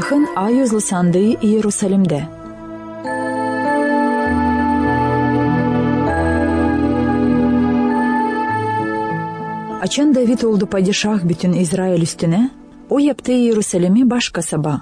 Allah'ın ayözlü sandığı Yerusalim'de. Açan David oldu padişah bütün İsrail üstüne, o yaptığı Yerusalim'i baş kasaba.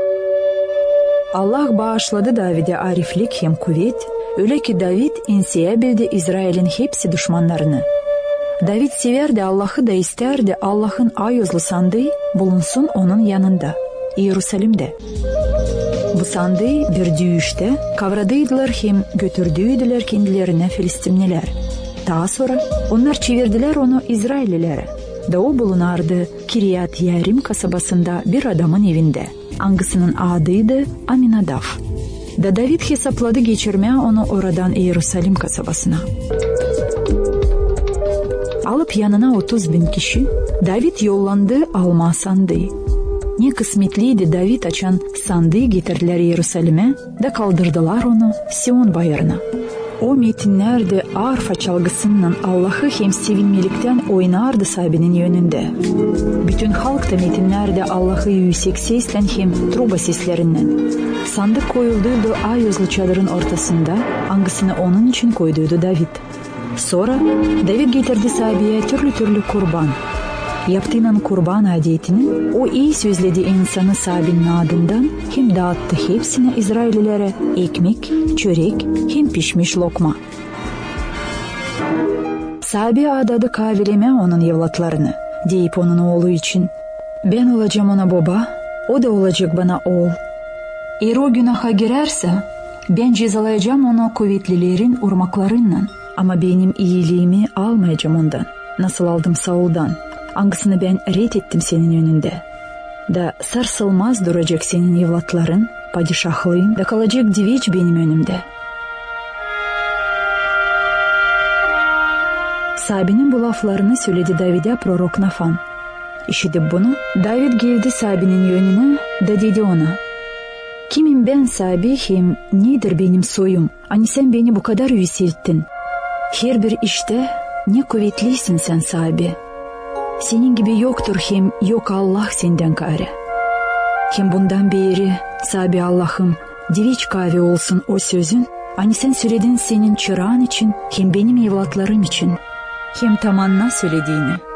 Allah bağışladı David'e ariflik hem kuvvet, öyle ki David inseyebildi İsrail'in hepsi düşmanlarını. David severdi Allah'ı da isterdi Allah'ın ayözlü sandığı bulunsun onun yanında, Yerusalim'de. Bu sandığı bir düğüşte kavradıydılar hem götürdüydüler kendilerine Filistinliler. Daha sonra onlar çevirdiler onu İsraillilere. Da o bulunardı Kiryat Yerim kasabasında bir adamın evinde. Angasının adıydı Aminadav. Da David hesapladı geçirmeye onu oradan Yerusalim kasabasına. Alıp yanına 30.000 kişi, David yollandı alma sandığı. Ne kısmetliydi David açan sandığı getirdiler Yerusalim'e da kaldırdılar onu Sion bayırına. O metinlerde arfa çalgısından Allah'ı hem sevinmelikten oynardı sahibinin yönünde. Bütün halk da metinlerde Allah'ı yüksek sesle hem truba seslerinden. Sandık koyulduydu ayözlü çadırın ortasında, angasını onun için koyduydu David. Sonra David getirdi sahibiye türlü kurban. Yaptığının kurban adetini o iyi sözledi insanı sahibinin adından hem dağıttı hepsine İsraillilere ekmek, çörek hem pişmiş lokma. Sahibi adadı kavileme onun evlatlarını deyip onun oğlu için ben olacağım ona baba, o da olacak bana oğul. Eğer o günaha girerse ben cezalayacağım onu kuvvetlilerin urmaklarından ama benim iyiliğimi almayacağım ondan. Nasıl aldım Saul'dan. Angasını ben ret ettim senin önünde. Da sarsılmaz duracak senin evlatların, padişahlığın da kalacak diviç benim önümde. Sahibinin bu laflarını söyledi David'e prorok Nafan. İşitip bunu, David geldi sahibinin yönüne da dedi ona: kimim ben sahibi hem nedir benim soyum? Hani sen beni bu kadar yükselttin. Her bir işte ne kuvvetlisin sen sahibi. Senin gibi yoktur hem yok Allah senden gayrı. Hem bundan beri sahibi Allah'ım diviç kahve olsun o sözün. Hani sen söyledin senin çırağın için hem benim evlatlarım için hem tamanna söylediğini.